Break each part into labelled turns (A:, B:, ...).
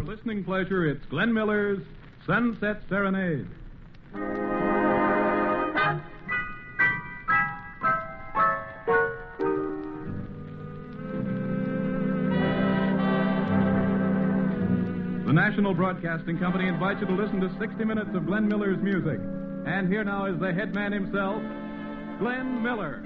A: listening pleasure, it's Glenn Miller's Sunset Serenade. The National Broadcasting Company invites you to listen to 60 minutes of Glenn Miller's music. And here now is the head man himself, Glenn Miller.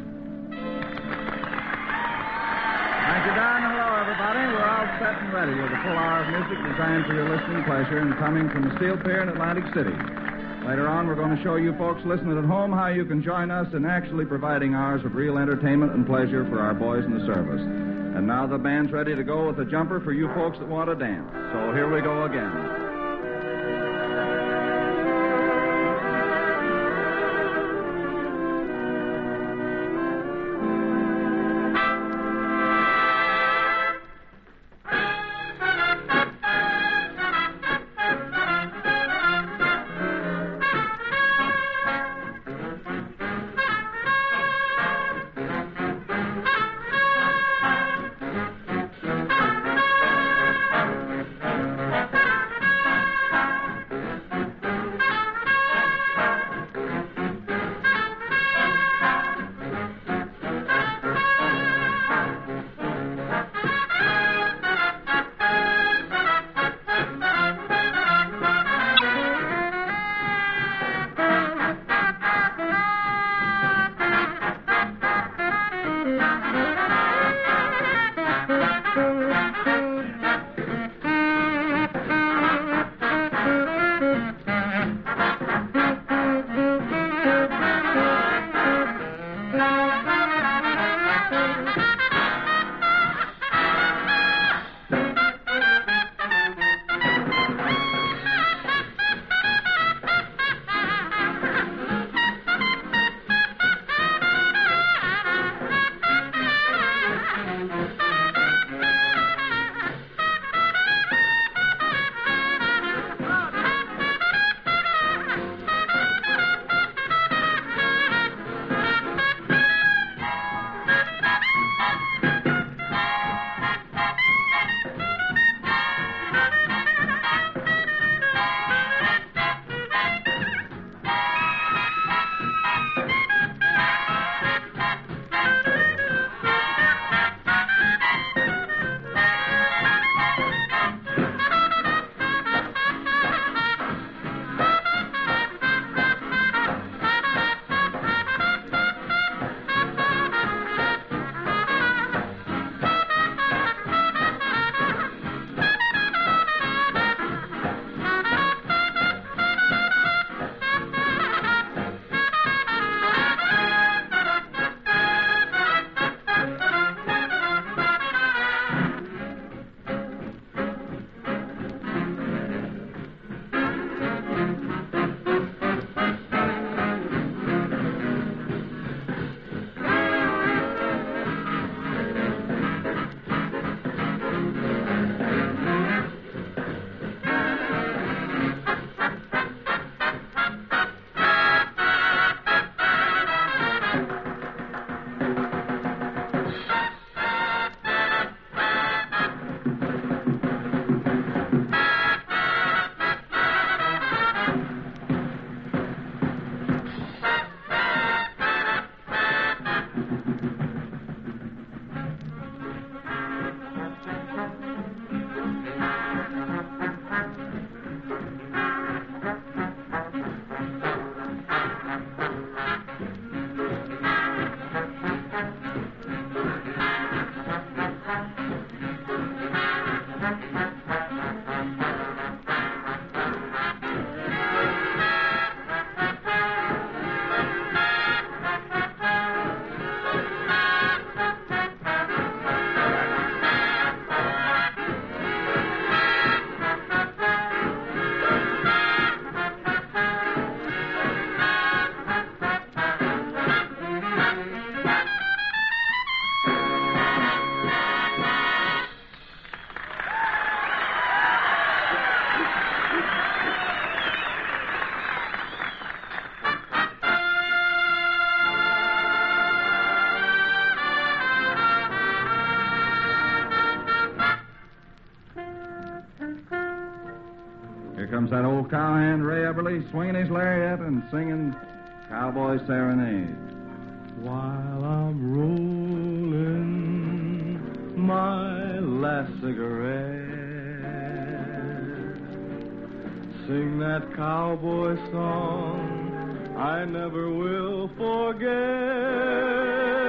B: Thank you, Don. Hello, everybody. We're all set and ready with a full hour of music designed for your listening pleasure and coming from the Steel Pier in Atlantic City. Later on, we're going to show you folks listening at home how you can join us in actually providing hours of real entertainment and pleasure for our boys in the service. And now the band's ready to go with a jumper for you folks that want to dance. So here we go again. Here comes that old cowhand, Ray Eberly, swinging his lariat and singing Cowboy Serenade.
C: While I'm rolling my last cigarette, sing that cowboy song I never will forget.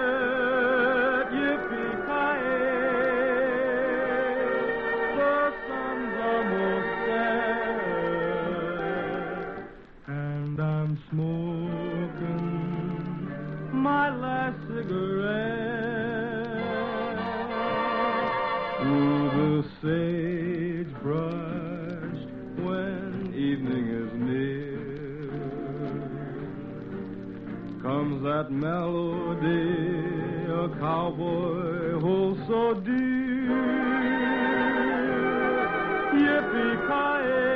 C: My last cigarette through the sagebrush when evening is near. Comes that melody a cowboy holds so dear. Yippee-ki-yay!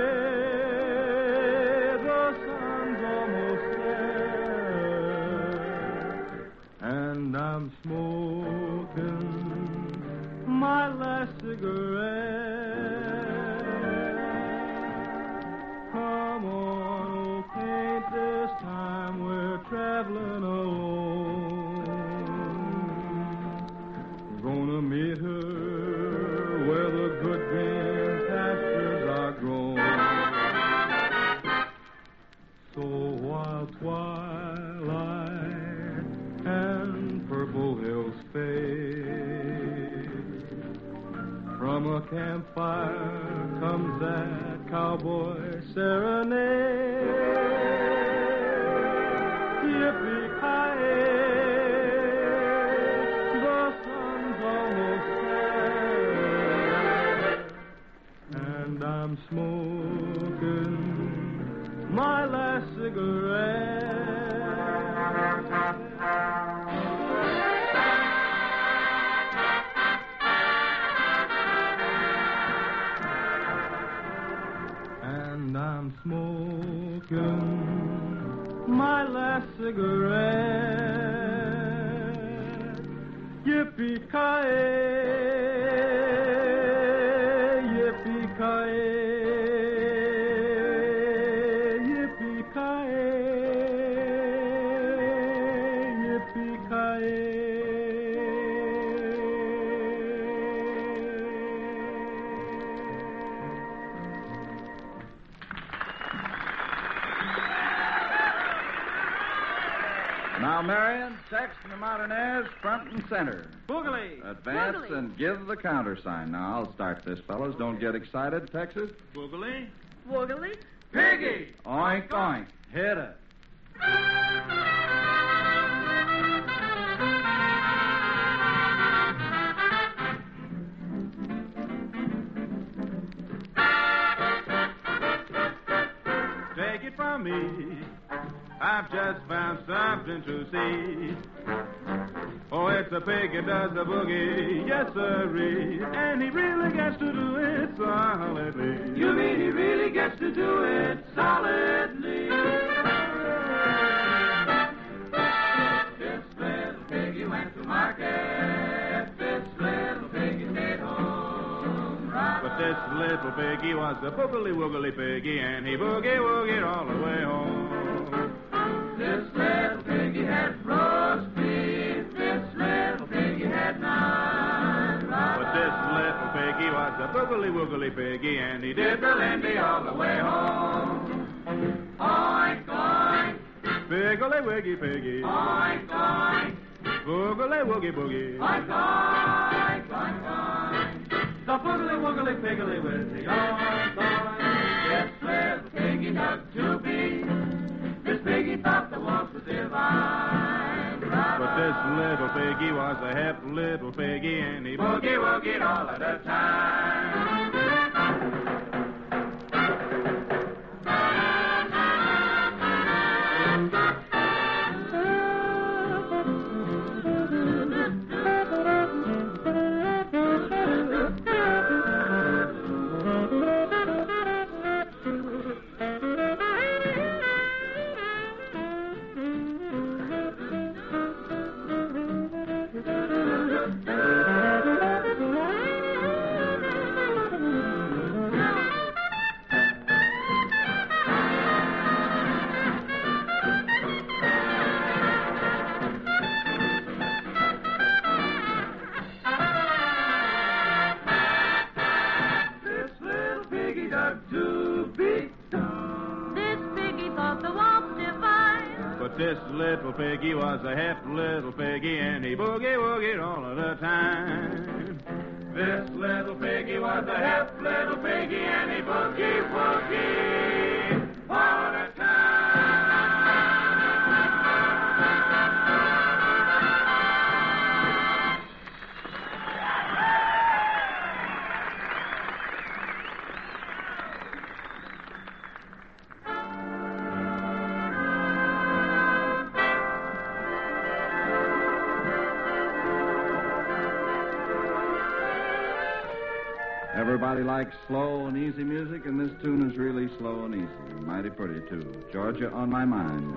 C: I'm smoking my last cigarette. Come on, old paint, this time we're traveling alone. Gonna meet her where the good green pastures are grown. So while twilight and purple hills fade, from a campfire comes that cowboy serenade. Yippee-ki-yay, the sun's almost set, and I'm smoking my last cigarette. And I'm smoking my last cigarette. Yippee-ki-yay, yippee-ki-yay, yippee-ki-yay, yippee-ki-yay.
B: Now, Marion, Tex and the Martinez, front and center.
D: Boogly!
B: Advance
E: Boogly.
B: and give the countersign. Now, I'll start this, fellas. Don't get excited, Texas.
D: Boogly!
E: Woogly.
D: Piggy!
B: Oink, oink. Hit it.
D: Take it from me, I've just found something to see. Oh, it's a pig that does the boogie, yes sirree, and he really gets to do it solidly. You mean he really gets to do it solidly? This little piggy went to market, this little piggy stayed home. But this little piggy was a boogly-woogly piggy, and he boogie-woogied all the way home. This little piggy had roast beef, this little piggy had none. But this little piggy was a boogly-woogly piggy, and he did the Lindy all the way home. Oink, oink. Piggly-wiggy piggy. Oink, oink. Boogly-woogie-boogie. Oink, oink, oink, oink. The boogly-woogly piggly-wiggy. Oink, oink. This little piggy dug to be. This piggy thought the wolf was divine. But this little piggy was a hep little piggy, and he boogie-woogied all of the time. hard to beat.
E: This piggy thought the waltz divine.
D: But this little piggy was a hep little piggy, and he boogie-woogied all of the time. This little piggy was a hep little piggy, and he boogie-woogied all the time.
B: Everybody likes slow and easy music, and this tune is really slow and easy. Mighty pretty, too. Georgia on my mind.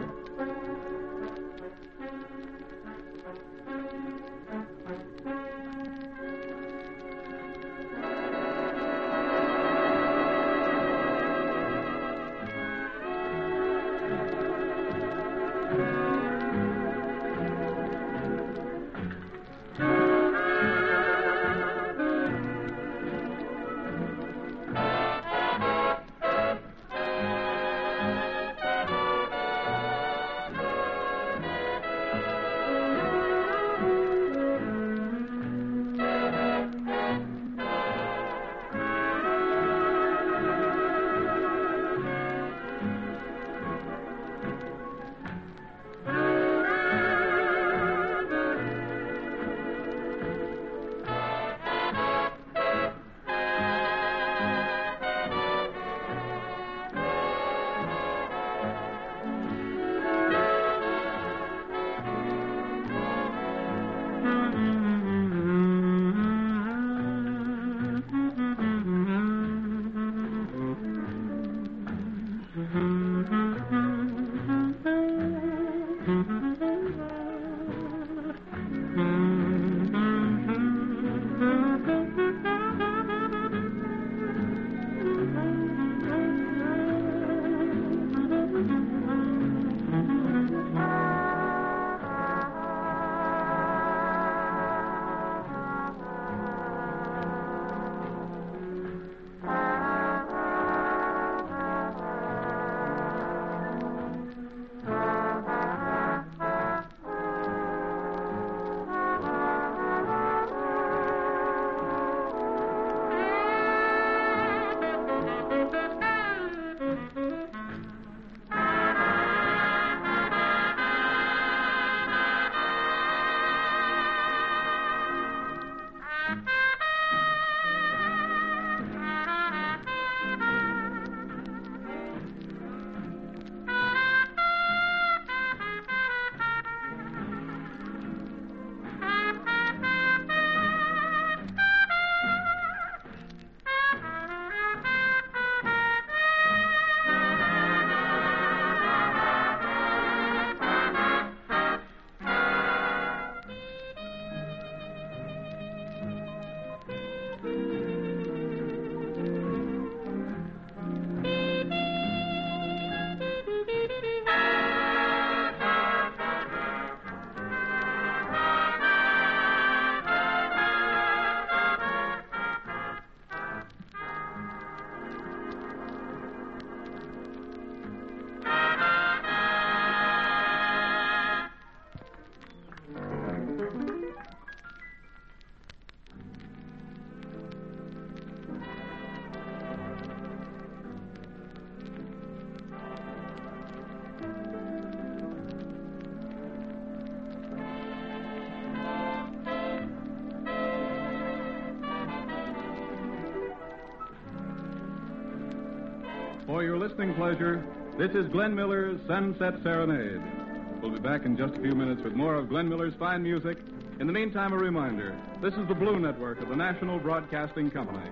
A: For your listening pleasure, this is Glenn Miller's Sunset Serenade. We'll be back in just a few minutes with more of Glenn Miller's fine music. In the meantime, a reminder, this is the Blue Network of the National Broadcasting Company.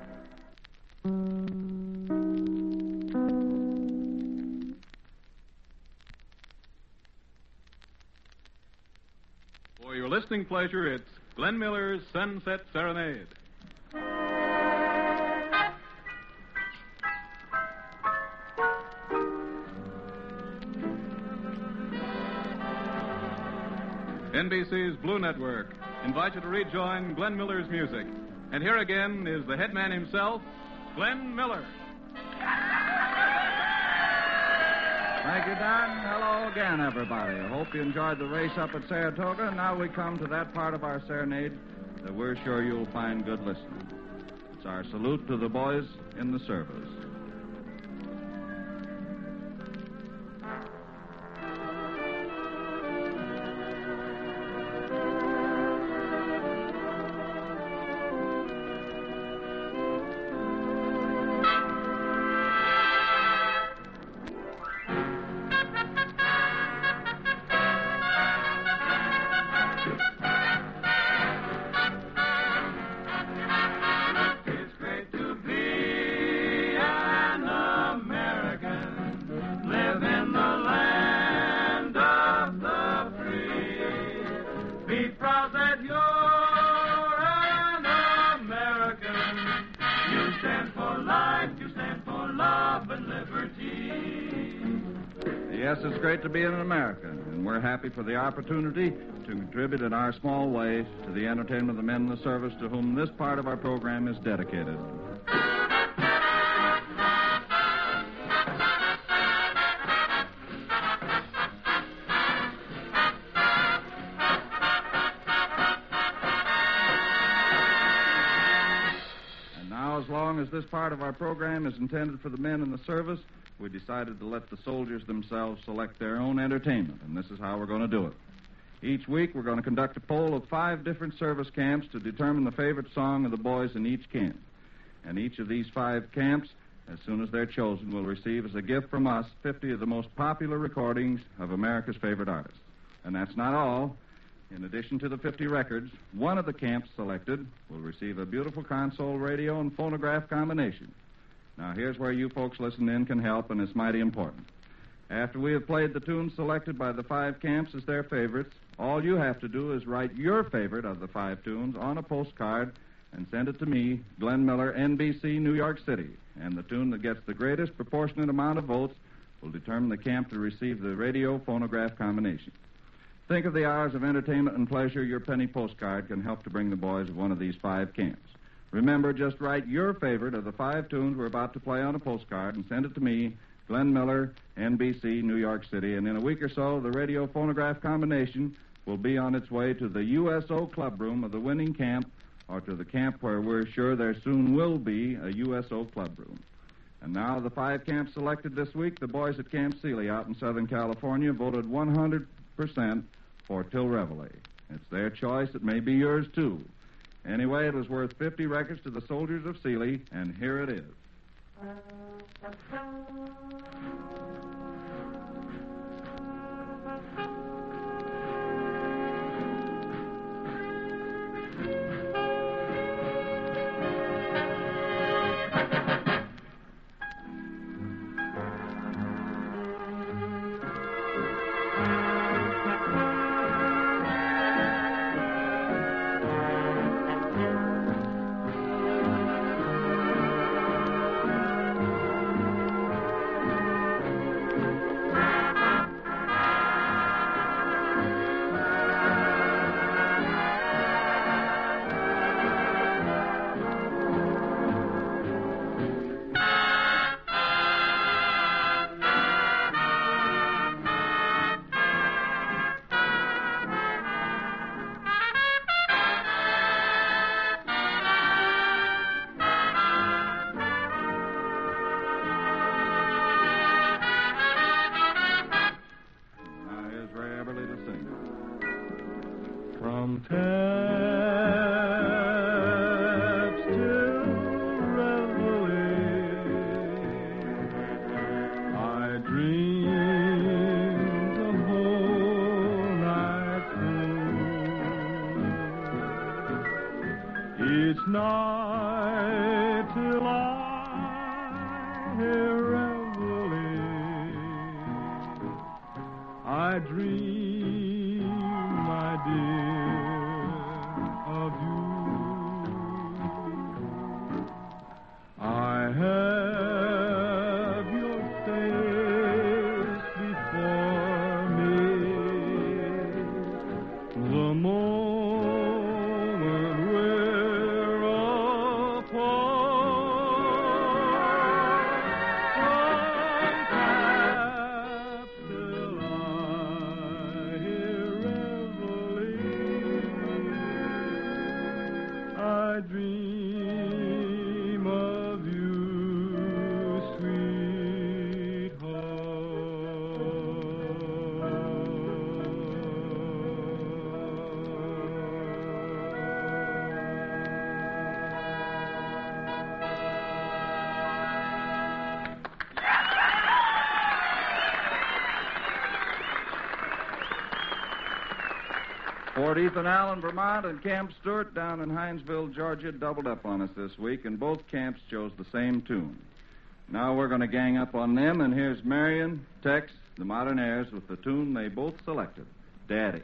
A: For your listening pleasure, it's Glenn Miller's Sunset Serenade. NBC's Blue Network invites you to rejoin Glenn Miller's music. And here again is the head man himself, Glenn Miller.
B: Thank you, Don. Hello again, everybody. I hope you enjoyed the race up at Saratoga. Now we come to that part of our serenade that we're sure you'll find good listening. It's our salute to the boys in the service. Yes, it's great to be an American, and we're happy for the opportunity to contribute in our small way to the entertainment of the men in the service to whom this part of our program is dedicated. And now, as long as this part of our program is intended for the men in the service, we decided to let the soldiers themselves select their own entertainment, and this is how we're going to do it. Each week, we're going to conduct a poll of 5 different service camps to determine the favorite song of the boys in each camp. And each of these 5 camps, as soon as they're chosen, will receive as a gift from us 50 of the most popular recordings of America's favorite artists. And that's not all. In addition to the 50 records, one of the camps selected will receive a beautiful console radio and phonograph combination. Now, here's where you folks listening in can help, and it's mighty important. After we have played the tunes selected by the 5 camps as their favorites, all you have to do is write your favorite of the 5 tunes on a postcard and send it to me, Glenn Miller, NBC, New York City. And the tune that gets the greatest proportionate amount of votes will determine the camp to receive the radio phonograph combination. Think of the hours of entertainment and pleasure your penny postcard can help to bring the boys of one of these 5 camps. Remember, just write your favorite of the 5 tunes we're about to play on a postcard and send it to me, Glenn Miller, NBC, New York City. And in a week or so, the radio phonograph combination will be on its way to the USO club room of the winning camp, or to the camp where we're sure there soon will be a USO club room. And now the 5 camps selected this week, the boys at Camp Sealy out in Southern California voted 100% for Till Reveille. It's their choice. It may be yours, too. Anyway, it was worth 50 records to the soldiers of Sealy, and here it is.
C: From taps till reveille, I dreamed the whole night through. Each night till I hear reveille, I dream, my dear,
B: Fort Ethan Allen, Vermont, and Camp Stewart down in Hinesville, Georgia, doubled up on us this week, and both camps chose the same tune. Now we're going to gang up on them, and here's Marion, Tex, the Modernaires, with the tune they both selected, Daddy.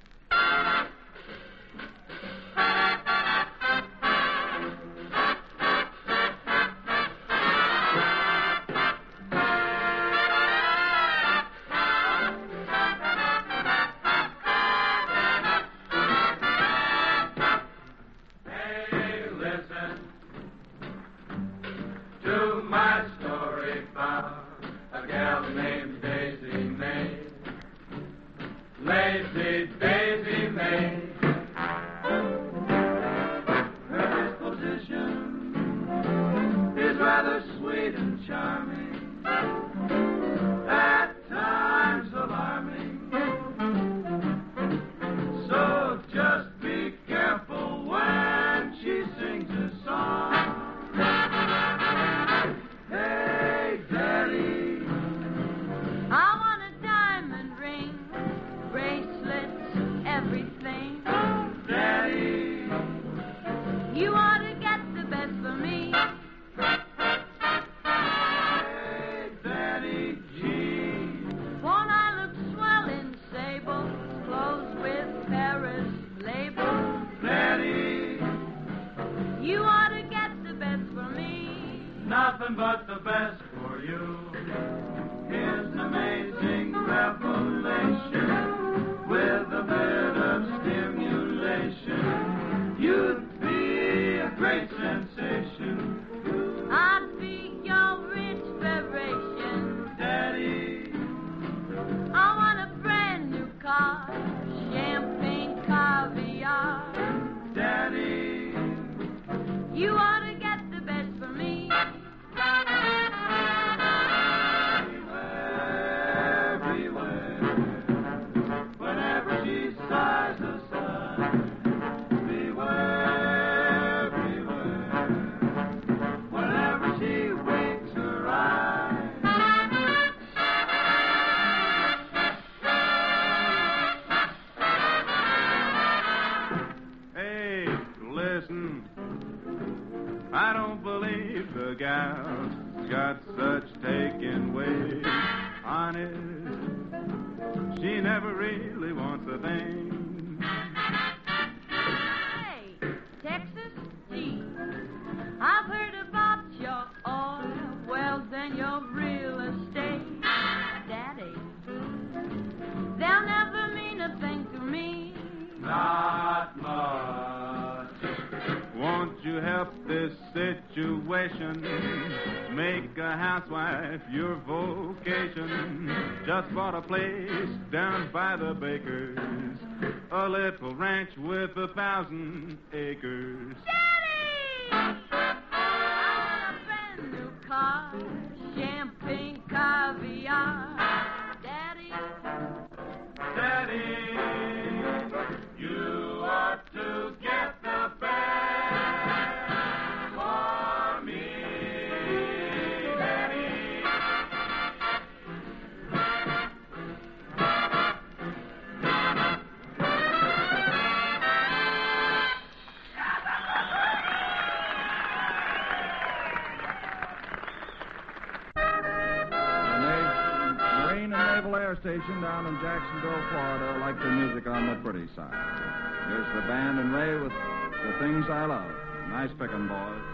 C: Lazy Daisy May. Her disposition is rather sweet and charming, at times alarming. So just be careful when she sings a song. Hey, Daddy,
E: I want a diamond ring, bracelets, everything.
C: Daddy,
E: You ought to get the best for me.
C: hey, Daddy G.
E: Won't I look swell in sable, clothes with Paris label?
C: Daddy,
E: You ought to get the best for me.
C: nothing but the best for you. Here's an amazing revelation with a bit of stimulation. You'd be a great sensation,
E: I'd be your inspiration.
C: Daddy.
E: I want a brand new car, champagne caviar.
C: Daddy,
E: You ought to get the best for me.
C: everywhere, whenever she sighs a sigh. Beware, beware, whenever she winks her eye.
D: Hey, listen. I don't believe the gal's got such taking ways. Honest, she never really wants a thing.
E: Hey, Texas G, I've heard about your oil wells and your real estate. Daddy, they'll never mean a thing to me.
C: Not much.
D: Won't you help this situation? Make a housewife your vocation. Just bought a place down by the bakers, a little ranch with 1,000 acres.
E: Daddy! I want a brand new car, champagne caviar. Daddy,
C: Daddy, you ought to get the best for me, Daddy.
B: Marine and Naval Air Station down in Jacksonville, Florida, like the music on the pretty side. Here's the band and Ray with The Things I Love. Nice picking, boys.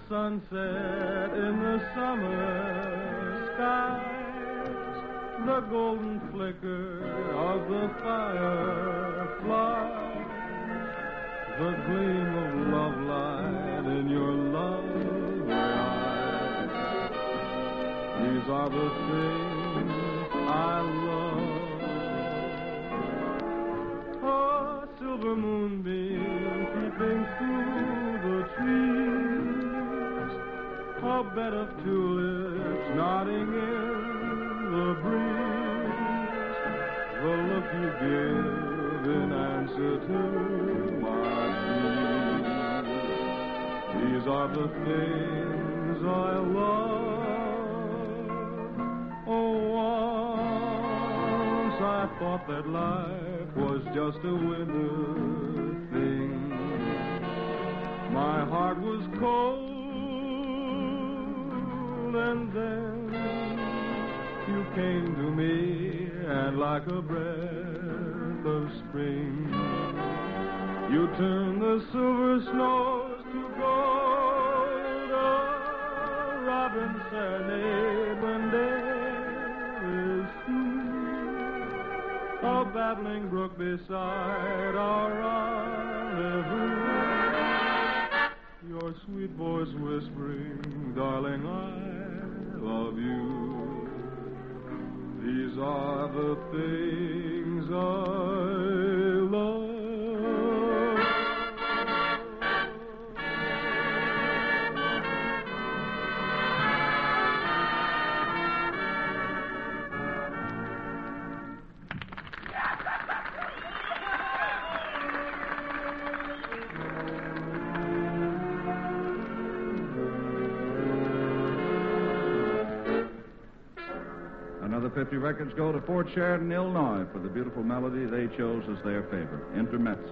C: sunset in the summer skies, the golden flicker of the fireflies, the gleam of love light in your lovely eyes. These are the things I love. A silver moonbeam peeping through the trees, a bed of tulips nodding in the breeze, the look you give in answer to my plea. These are the things I love. Oh, once I thought that life was just a winter thing. My heart was cold, and then you came to me, and like a breath of spring, you turned the silver snows to gold. A robin serenade when day is through, a babbling brook beside our rendezvous, your sweet voice whispering, darling, I love you. These are the things I love.
B: Another 50 records go to Fort Sheridan, Illinois, for the beautiful melody they chose as their favorite, Intermezzo.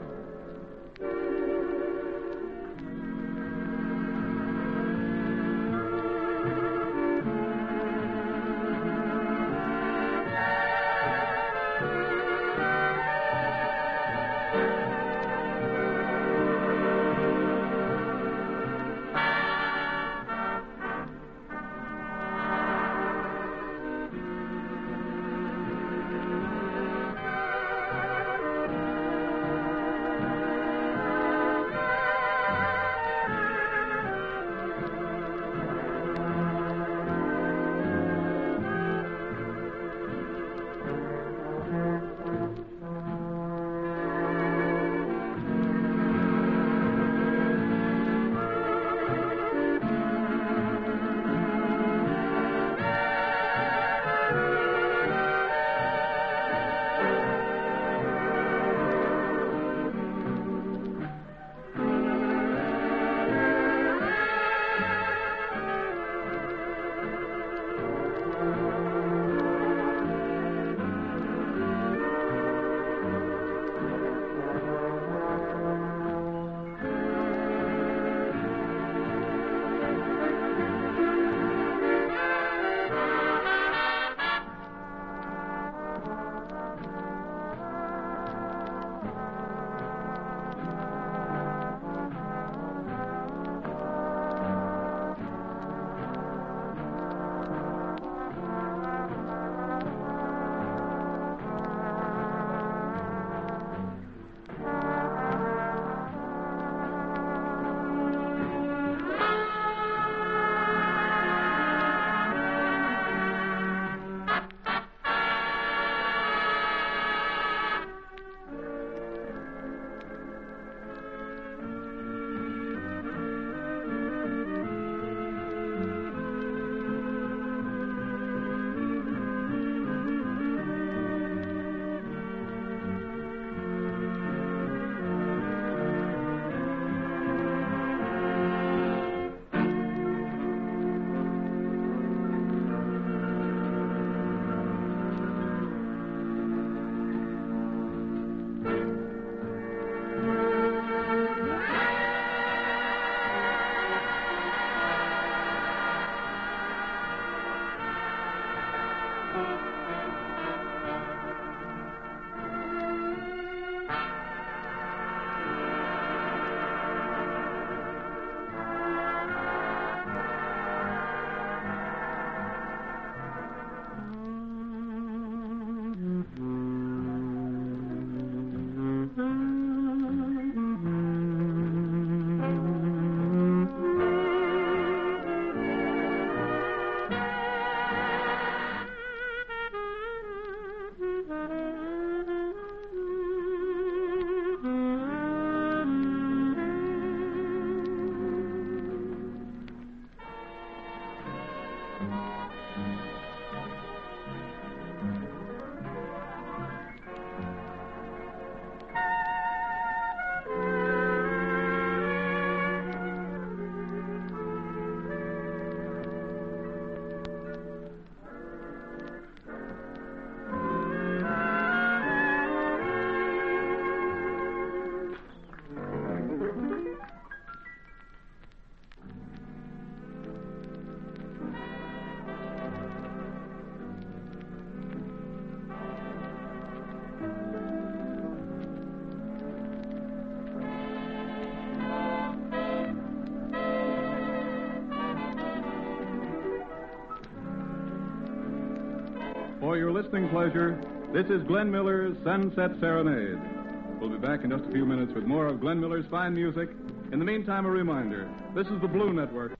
A: For your listening pleasure, this is Glenn Miller's Sunset Serenade. We'll be back in just a few minutes with more of Glenn Miller's fine music. In the meantime, a reminder, this is the Blue Network.